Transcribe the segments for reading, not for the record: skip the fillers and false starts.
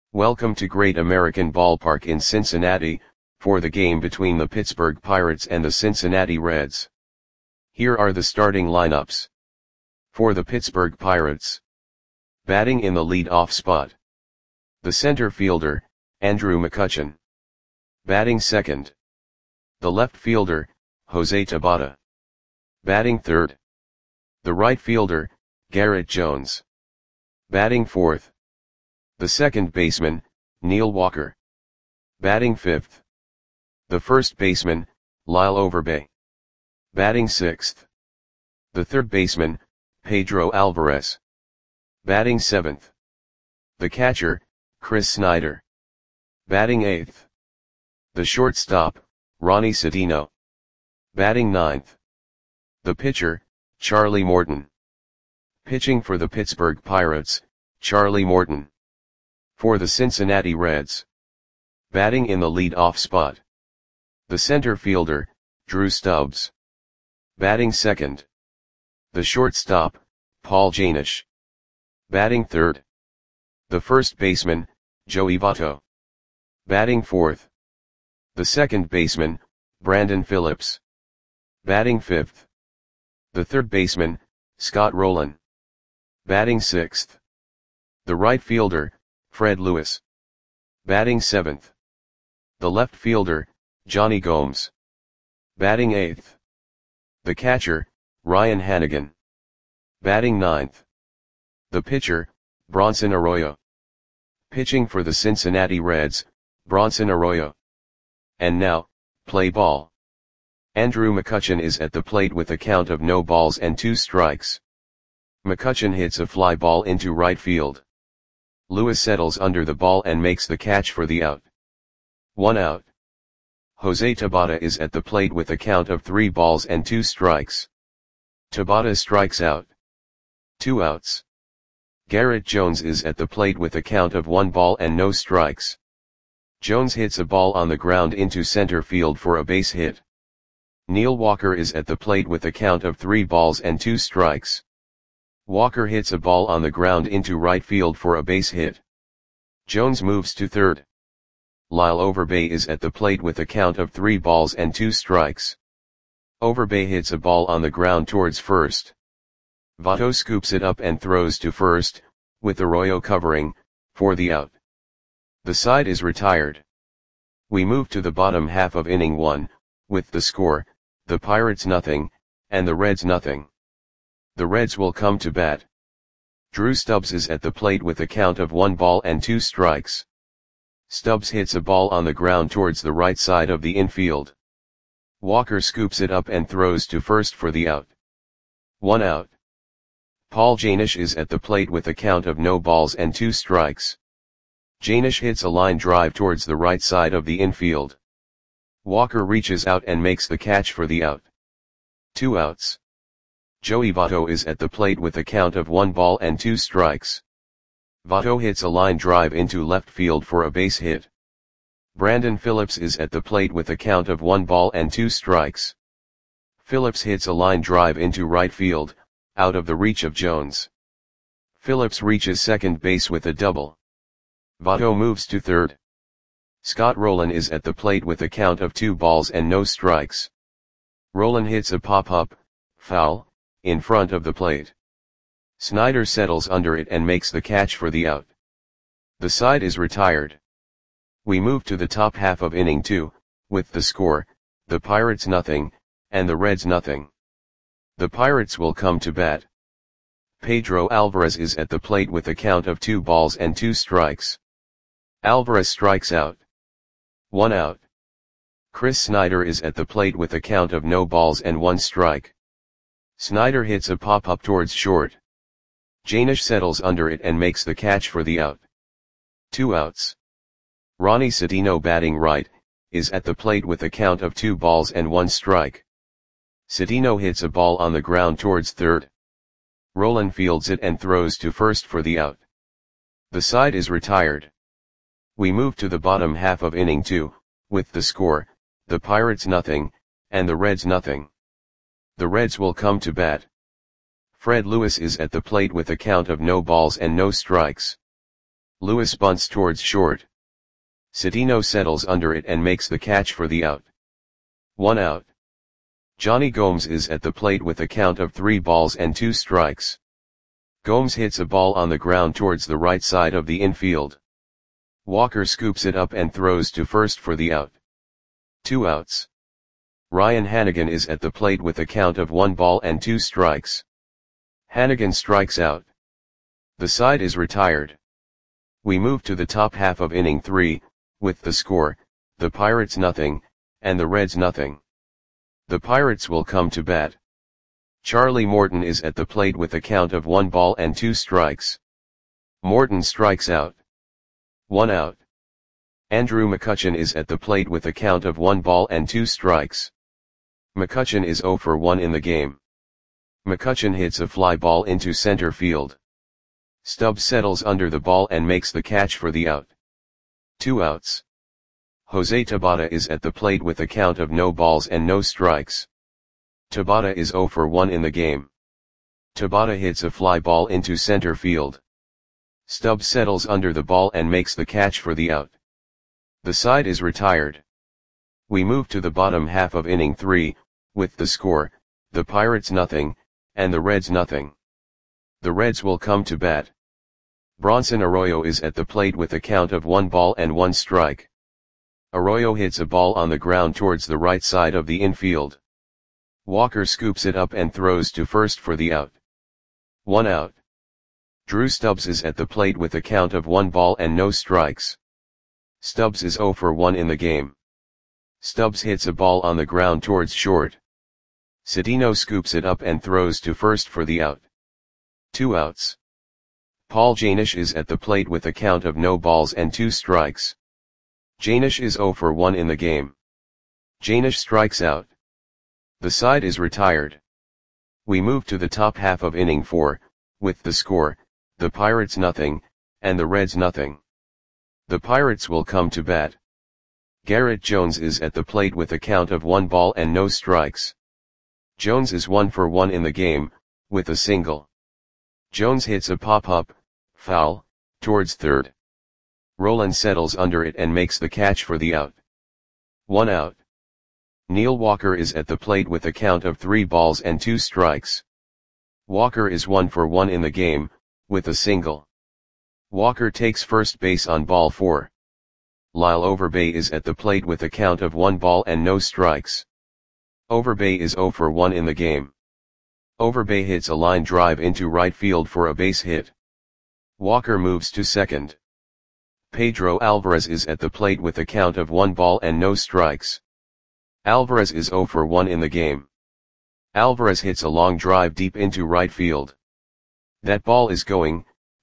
Welcome to Great American Ballpark in Cincinnati, for the game between the Pittsburgh Pirates and the Cincinnati Reds. Here are the starting lineups. For the Pittsburgh Pirates. Batting in the lead-off spot. The center fielder, Andrew McCutchen. Batting second. The left fielder, Jose Tabata. Batting third. The right fielder, Garrett Jones. Batting fourth. The second baseman, Neil Walker. Batting fifth. The first baseman, Lyle Overbay. Batting sixth. The third baseman, Pedro Alvarez. Batting seventh. The catcher, Chris Snyder. Batting eighth. The shortstop, Ronnie Sedino. Batting ninth. The pitcher, Charlie Morton. Pitching for the Pittsburgh Pirates, Charlie Morton. For the Cincinnati Reds. Batting in the lead-off spot. The center fielder, Drew Stubbs. Batting second. The shortstop, Paul Janish. Batting third. The first baseman, Joey Votto. Batting fourth. The second baseman, Brandon Phillips. Batting fifth. The third baseman, Scott Rowland. Batting sixth. The right fielder, Fred Lewis. Batting seventh. The left fielder, Johnny Gomes. Batting eighth. The catcher, Ryan Hannigan. Batting ninth. The pitcher, Bronson Arroyo. Pitching for the Cincinnati Reds, Bronson Arroyo. And now, play ball. Andrew McCutchen is at the plate with a count of no balls and 2 strikes. McCutchen hits a fly ball into right field. Lewis settles under the ball and makes the catch for the out. 1 out. Jose Tabata is at the plate with a count of 3 balls and 2 strikes. Tabata strikes out. 2 outs. Garrett Jones is at the plate with a count of 1 ball and no strikes. Jones hits a ball on the ground into center field for a base hit. Neil Walker is at the plate with a count of 3 balls and 2 strikes. Walker hits a ball on the ground into right field for a base hit. Jones moves to third. Lyle Overbay is at the plate with a count of 3 balls and 2 strikes. Overbay hits a ball on the ground towards first. Votto scoops it up and throws to first, with Arroyo covering, for the out. The side is retired. We move to the bottom half of inning 1, with the score, the Pirates nothing, and the Reds nothing. The Reds will come to bat. Drew Stubbs is at the plate with a count of 1 ball and 2 strikes. Stubbs hits a ball on the ground towards the right side of the infield. Walker scoops it up and throws to first for the out. 1 out. Paul Janish is at the plate with a count of no balls and 2 strikes. Janish hits a line drive towards the right side of the infield. Walker reaches out and makes the catch for the out. 2 outs. Joey Votto is at the plate with a count of 1 ball and 2 strikes. Votto hits a line drive into left field for a base hit. Brandon Phillips is at the plate with a count of 1 ball and 2 strikes. Phillips hits a line drive into right field, out of the reach of Jones. Phillips reaches second base with a double. Votto moves to third. Scott Rowland is at the plate with a count of 2 balls and no strikes. Rowland hits a pop-up, foul, in front of the plate. Snyder settles under it and makes the catch for the out. The side is retired. We move to the top half of inning 2, with the score, the Pirates nothing, and the Reds nothing. The Pirates will come to bat. Pedro Alvarez is at the plate with a count of 2 balls and 2 strikes. Alvarez strikes out. 1 out. Chris Snyder is at the plate with a count of no balls and 1 strike. Snyder hits a pop-up towards short. Janish settles under it and makes the catch for the out. 2 outs. Ronnie Sedino, batting right, is at the plate with a count of 2 balls and 1 strike. Sedino hits a ball on the ground towards third. Rowland fields it and throws to first for the out. The side is retired. We move to the bottom half of inning 2, with the score, the Pirates nothing, and the Reds nothing. The Reds will come to bat. Fred Lewis is at the plate with a count of no balls and no strikes. Lewis bunts towards short. Citino settles under it and makes the catch for the out. 1 out. Johnny Gomes is at the plate with a count of 3 balls and 2 strikes. Gomes hits a ball on the ground towards the right side of the infield. Walker scoops it up and throws to first for the out. 2 outs. Ryan Hanigan is at the plate with a count of 1 ball and 2 strikes. Hanigan strikes out. The side is retired. We move to the top half of inning 3, with the score, the Pirates nothing, and the Reds nothing. The Pirates will come to bat. Charlie Morton is at the plate with a count of 1 ball and 2 strikes. Morton strikes out. 1 out. Andrew McCutchen is at the plate with a count of 1 ball and 2 strikes. McCutchen is 0 for 1 in the game. McCutchen hits a fly ball into center field. Stubbs settles under the ball and makes the catch for the out. 2 outs. Jose Tabata is at the plate with a count of no balls and no strikes. Tabata is 0 for 1 in the game. Tabata hits a fly ball into center field. Stubbs settles under the ball and makes the catch for the out. The side is retired. We move to the bottom half of inning 3, with the score, the Pirates nothing, and the Reds nothing. The Reds will come to bat. Bronson Arroyo is at the plate with a count of 1 ball and 1 strike. Arroyo hits a ball on the ground towards the right side of the infield. Walker scoops it up and throws to first for the out. 1 out. Drew Stubbs is at the plate with a count of 1 ball and no strikes. Stubbs is 0 for 1 in the game. Stubbs hits a ball on the ground towards short. Citino scoops it up and throws to first for the out. 2 outs. Paul Janish is at the plate with a count of no balls and 2 strikes. Janish is 0 for 1 in the game. Janish strikes out. The side is retired. We move to the top half of inning 4, with the score, the Pirates nothing, and the Reds nothing. The Pirates will come to bat. Garrett Jones is at the plate with a count of 1 ball and no strikes. Jones is 1 for 1 in the game, with a single. Jones hits a pop-up, foul, towards third. Roland settles under it and makes the catch for the out. 1 out. Neil Walker is at the plate with a count of 3 balls and 2 strikes. Walker is 1 for 1 in the game, with a single. Walker takes first base on ball 4. Lyle Overbay is at the plate with a count of 1 ball and no strikes. Overbay is 0 for 1 in the game. Overbay hits a line drive into right field for a base hit. Walker moves to second. Pedro Alvarez is at the plate with a count of 1 ball and no strikes. Alvarez is 0 for 1 in the game. Alvarez hits a long drive deep into right field. That ball is gone.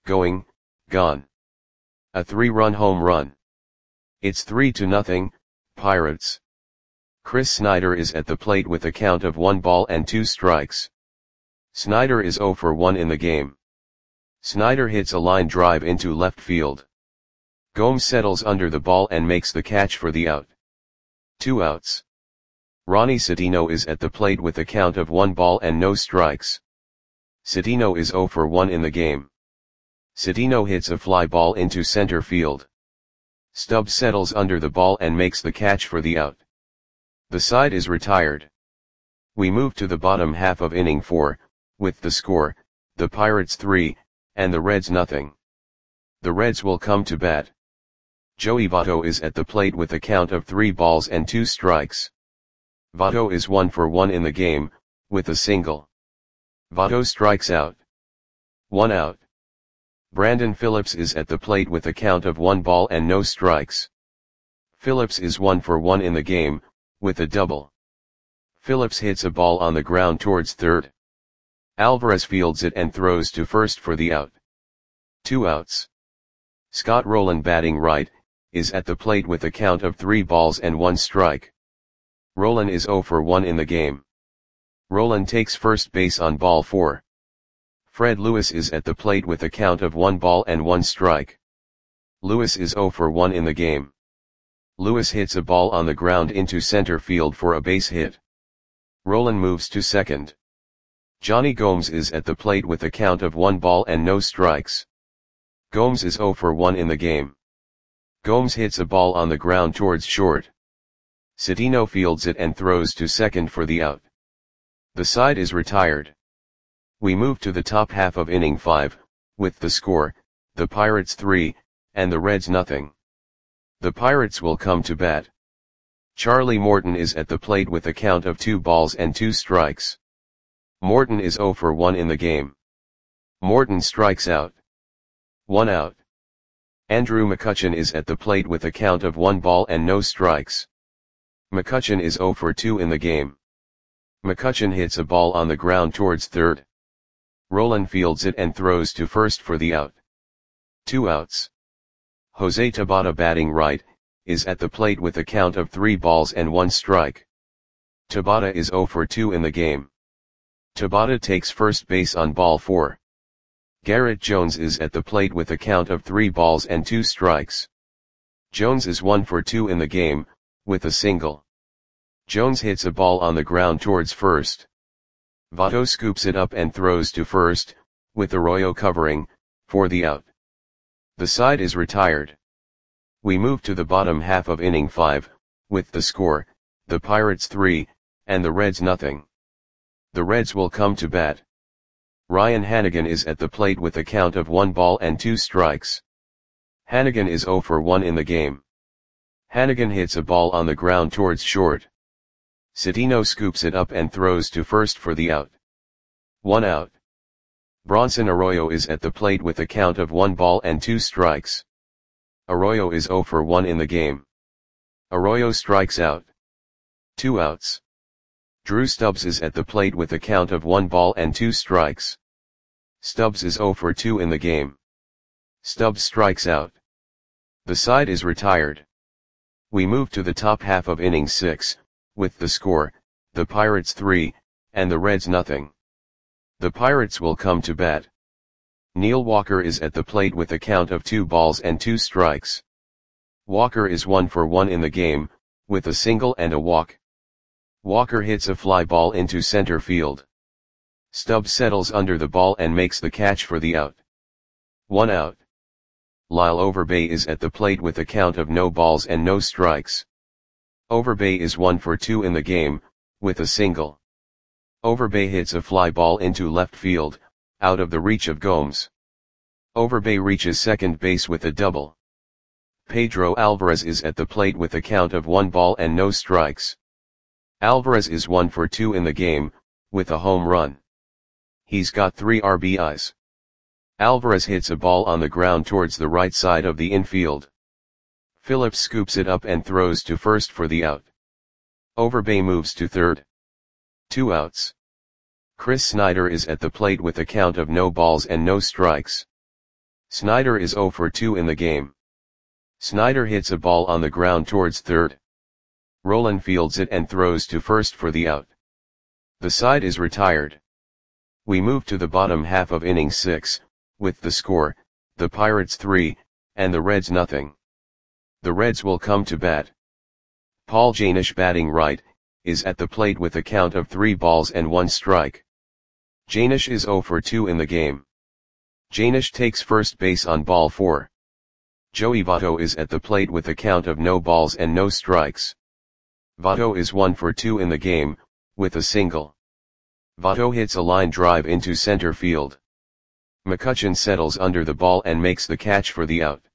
A 3-run home run. It's 3-0, Pirates. Chris Snyder is at the plate with a count of 1 ball and 2 strikes. Snyder is 0 for 1 in the game. Snyder hits a line drive into left field. Gomes settles under the ball and makes the catch for the out. 2 outs. Ronnie Citino is at the plate with a count of 1 ball and no strikes. Citino is 0 for 1 in the game. Citino hits a fly ball into center field. Stubbs settles under the ball and makes the catch for the out. The side is retired. We move to the bottom half of inning 4, with the score, the Pirates 3, and the Reds nothing. The Reds will come to bat. Joey Votto is at the plate with a count of 3 balls and 2 strikes. Votto is 1 for 1 in the game, with a single. Votto strikes out. 1 out. Brandon Phillips is at the plate with a count of 1 ball and no strikes. Phillips is 1 for 1 in the game, with a double. Phillips hits a ball on the ground towards third. Alvarez fields it and throws to first for the out. 2 outs. Scott Rowland, batting right, is at the plate with a count of 3 balls and 1 strike. Rowland is 0 for 1 in the game. Rowland takes first base on ball 4. Fred Lewis is at the plate with a count of 1 ball and 1 strike. Lewis is 0 for 1 in the game. Lewis hits a ball on the ground into center field for a base hit. Rowland moves to second. Johnny Gomes is at the plate with a count of 1 ball and no strikes. Gomes is 0 for 1 in the game. Gomes hits a ball on the ground towards short. Citino fields it and throws to second for the out. The side is retired. We move to the top half of inning 5, with the score, the Pirates 3, and the Reds nothing. The Pirates will come to bat. Charlie Morton is at the plate with a count of 2 balls and 2 strikes. Morton is 0 for 1 in the game. Morton strikes out. 1 out. Andrew McCutchen is at the plate with a count of 1 ball and no strikes. McCutchen is 0 for 2 in the game. McCutchen hits a ball on the ground towards third. Roland fields it and throws to first for the out. 2 outs. Jose Tabata, batting right, is at the plate with a count of 3 balls and 1 strike. Tabata is 0 for 2 in the game. Tabata takes first base on ball 4. Garrett Jones is at the plate with a count of 3 balls and 2 strikes. Jones is 1 for 2 in the game, with a single. Jones hits a ball on the ground towards first. Votto scoops it up and throws to first, with Arroyo covering, for the out. The side is retired. We move to the bottom half of inning 5, with the score, the Pirates 3, and the Reds nothing. The Reds will come to bat. Ryan Hanigan is at the plate with a count of 1 ball and 2 strikes. Hanigan is 0 for 1 in the game. Hanigan hits a ball on the ground towards short. Citino scoops it up and throws to first for the out. 1 out. Bronson Arroyo is at the plate with a count of 1 ball and 2 strikes. Arroyo is 0 for 1 in the game. Arroyo strikes out. 2 outs. Drew Stubbs is at the plate with a count of 1 ball and 2 strikes. Stubbs is 0 for 2 in the game. Stubbs strikes out. The side is retired. We move to the top half of inning 6, with the score, the Pirates 3, and the Reds nothing. The Pirates will come to bat. Neil Walker is at the plate with a count of 2 balls and 2 strikes. Walker is 1 for 1 in the game, with a single and a walk. Walker hits a fly ball into center field. Stubbs settles under the ball and makes the catch for the out. 1 out. Lyle Overbay is at the plate with a count of no balls and no strikes. Overbay is 1 for 2 in the game, with a single. Overbay hits a fly ball into left field, out of the reach of Gomes. Overbay reaches second base with a double. Pedro Alvarez is at the plate with a count of 1 ball and no strikes. Alvarez is 1 for 2 in the game, with a home run. He's got 3 RBIs. Alvarez hits a ball on the ground towards the right side of the infield. Phillips scoops it up and throws to first for the out. Overbay moves to third. 2 outs. Chris Snyder is at the plate with a count of no balls and no strikes. Snyder is 0 for 2 in the game. Snyder hits a ball on the ground towards third. Roland fields it and throws to first for the out. The side is retired. We move to the bottom half of inning 6, with the score, the Pirates 3, and the Reds nothing. The Reds will come to bat. Paul Janish, batting right, is at the plate with a count of 3 balls and 1 strike. Janish is 0 for 2 in the game. Janish takes first base on ball 4. Joey Votto is at the plate with a count of no balls and no strikes. Votto is 1 for 2 in the game, with a single. Votto hits a line drive into center field. McCutchen settles under the ball and makes the catch for the out.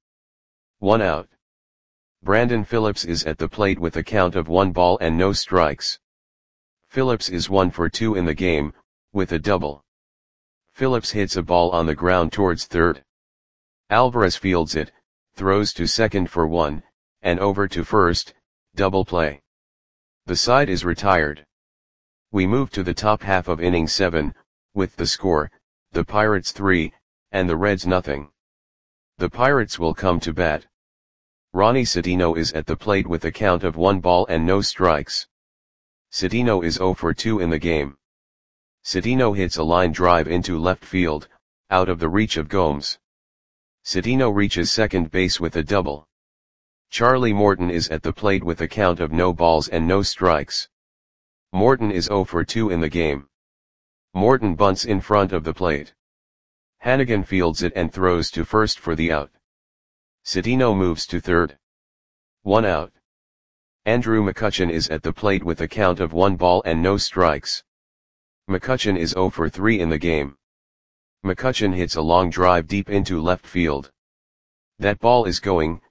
1 out. Brandon Phillips is at the plate with a count of 1 ball and no strikes. Phillips is 1 for 2 in the game, with a double. Phillips hits a ball on the ground towards third. Alvarez fields it, throws to second for 1, and over to first, double play. The side is retired. We move to the top half of inning 7, with the score, the Pirates 3, and the Reds nothing. The Pirates will come to bat. Ronnie Citino is at the plate with a count of 1 ball and no strikes. Citino is 0 for 2 in the game. Citino hits a line drive into left field, out of the reach of Gomes. Citino reaches second base with a double. Charlie Morton is at the plate with a count of no balls and no strikes. Morton is 0 for 2 in the game. Morton bunts in front of the plate. Hannigan fields it and throws to first for the out. Citino moves to third. 1 out. Andrew McCutchen is at the plate with a count of 1 ball and no strikes. McCutchen is 0 for 3 in the game. McCutchen hits a long drive deep into left field. That ball is gone.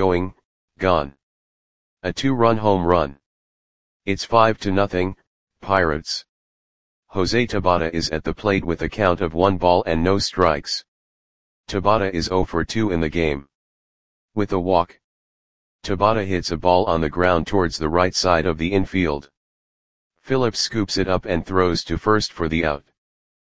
A 2-run home run. It's 5-0, Pirates. Jose Tabata is at the plate with a count of 1 ball and no strikes. Tabata is 0 for 2 in the game. With a walk, Tabata hits a ball on the ground towards the right side of the infield. Phillips scoops it up and throws to first for the out.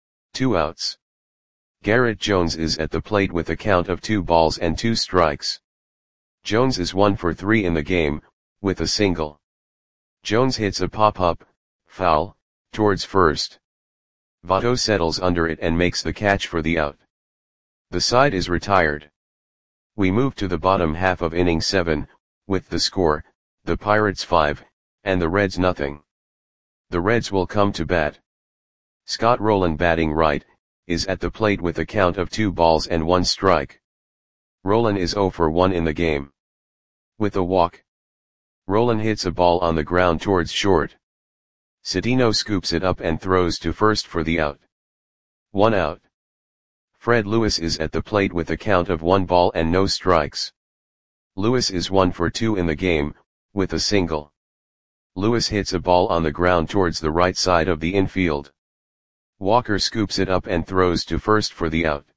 2 outs. Garrett Jones is at the plate with a count of 2 balls and 2 strikes. Jones is 1 for 3 in the game, with a single. Jones hits a pop-up, foul, towards first. Votto settles under it and makes the catch for the out. The side is retired. We move to the bottom half of inning 7, with the score, the Pirates 5, and the Reds nothing. The Reds will come to bat. Scott Rowland, batting right, is at the plate with a count of 2 balls and 1 strike. Rowland is 0 for 1 in the game. With a walk, Rowland hits a ball on the ground towards short. Citino scoops it up and throws to first for the out. 1 out. Fred Lewis is at the plate with a count of 1 ball and no strikes. Lewis is 1 for 2 in the game, with a single. Lewis hits a ball on the ground towards the right side of the infield. Walker scoops it up and throws to first for the out.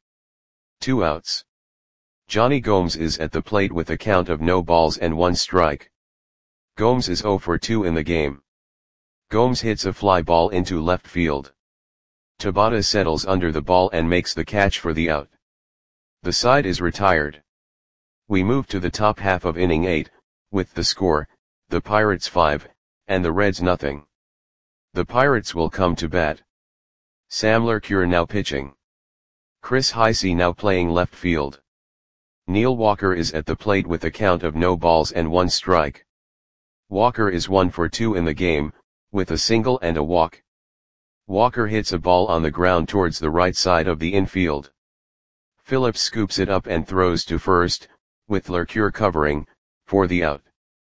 2 outs. Johnny Gomes is at the plate with a count of no balls and 1 strike. Gomes is 0 for 2 in the game. Gomes hits a fly ball into left field. Tabata settles under the ball and makes the catch for the out. The side is retired. We move to the top half of inning 8, with the score, the Pirates 5, and the Reds nothing. The Pirates will come to bat. Sam Lercure now pitching. Chris Heisey now playing left field. Neil Walker is at the plate with a count of no balls and 1 strike. Walker is 1 for 2 in the game, with a single and a walk. Walker hits a ball on the ground towards the right side of the infield. Phillips scoops it up and throws to first, with Lercure covering, for the out.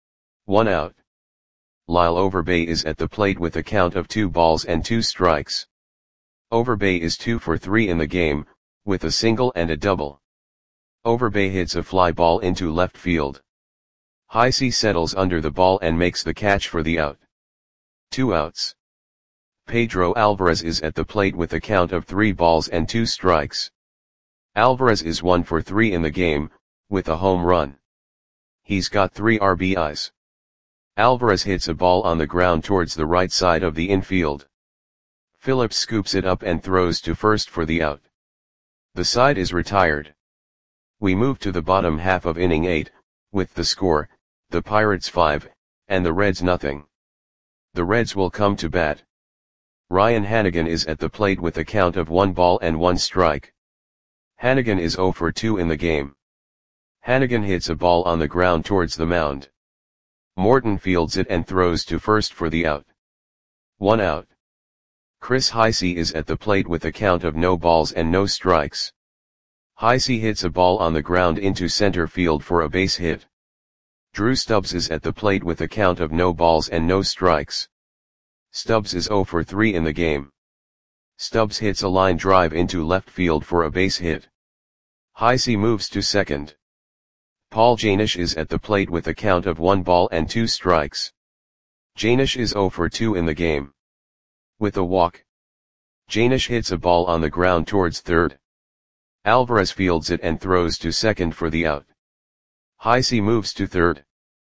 1 out. Lyle Overbay is at the plate with a count of 2 balls and 2 strikes. Overbay is 2 for 3 in the game, with a single and a double. Overbay hits a fly ball into left field. Heisey settles under the ball and makes the catch for the out. 2 outs. Pedro Alvarez is at the plate with a count of 3 balls and 2 strikes. Alvarez is 1 for 3 in the game, with a home run. He's got 3 RBIs. Alvarez hits a ball on the ground towards the right side of the infield. Phillips scoops it up and throws to first for the out. The side is retired. We move to the bottom half of inning 8, with the score, the Pirates 5, and the Reds nothing. The Reds will come to bat. Ryan Hannigan is at the plate with a count of 1 ball and 1 strike. Hannigan is 0 for 2 in the game. Hannigan hits a ball on the ground towards the mound. Morton fields it and throws to first for the out. 1 out. Chris Heisey is at the plate with a count of no balls and no strikes. Heisey hits a ball on the ground into center field for a base hit. Drew Stubbs is at the plate with a count of no balls and no strikes. Stubbs is 0 for 3 in the game. Stubbs hits a line drive into left field for a base hit. Heisey moves to second. Paul Janish is at the plate with a count of 1 ball and 2 strikes. Janish is 0 for 2 in the game. With a walk, Janish hits a ball on the ground towards third. Alvarez fields it and throws to second for the out. Heisey moves to third.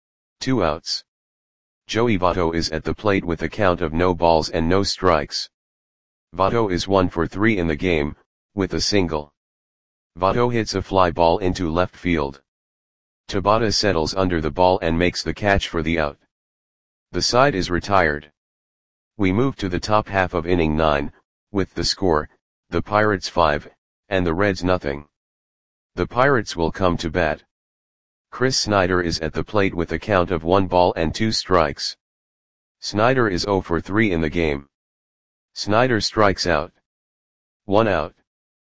2 outs. Joey Votto is at the plate with a count of no balls and no strikes. Votto is 1 for 3 in the game, with a single. Votto hits a fly ball into left field. Tabata settles under the ball and makes the catch for the out. The side is retired. We move to the top half of inning 9, with the score, the Pirates 5, and the Reds nothing. The Pirates will come to bat. Chris Snyder is at the plate with a count of 1 ball and 2 strikes. Snyder is 0 for 3 in the game. Snyder strikes out. 1 out.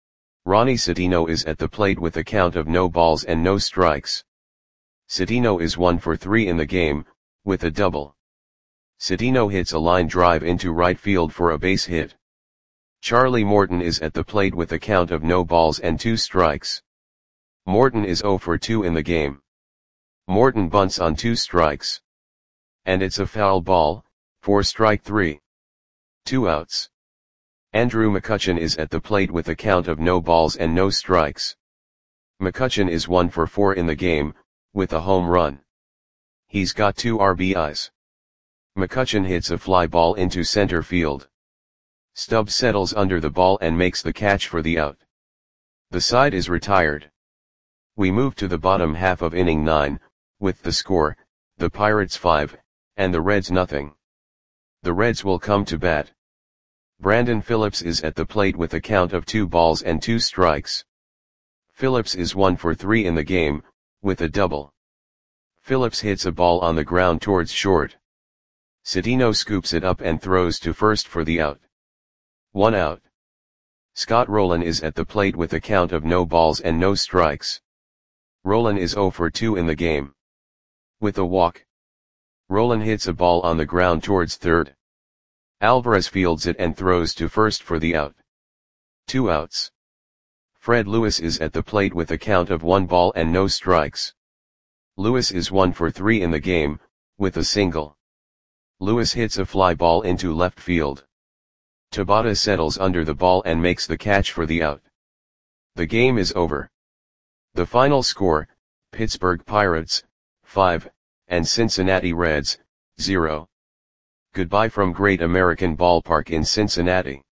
Ronnie Citino is at the plate with a count of no balls and no strikes. Citino is 1 for 3 in the game, with a double. Citino hits a line drive into right field for a base hit. Charlie Morton is at the plate with a count of no balls and 2 strikes. Morton is 0 for 2 in the game. Morton bunts on 2 strikes. And it's a foul ball, for strike 3. 2 outs. Andrew McCutchen is at the plate with a count of no balls and no strikes. McCutchen is 1 for 4 in the game, with a home run. He's got 2 RBIs. McCutchen hits a fly ball into center field. Stubbs settles under the ball and makes the catch for the out. The side is retired. We move to the bottom half of inning 9, with the score, the Pirates 5, and the Reds nothing. The Reds will come to bat. Brandon Phillips is at the plate with a count of 2 balls and 2 strikes. Phillips is 1 for 3 in the game, with a double. Phillips hits a ball on the ground towards short. Citino scoops it up and throws to first for the out. 1 out. Scott Rowland is at the plate with a count of no balls and no strikes. Rowland is 0 for 2 in the game. With a walk. Rowland hits a ball on the ground towards third. Alvarez fields it and throws to first for the out. 2 outs. Fred Lewis is at the plate with a count of 1 ball and no strikes. Lewis is 1 for 3 in the game, with a single. Lewis hits a fly ball into left field. Tabata settles under the ball and makes the catch for the out. The game is over. The final score, Pittsburgh Pirates, 5, and Cincinnati Reds, 0. Goodbye from Great American Ballpark in Cincinnati.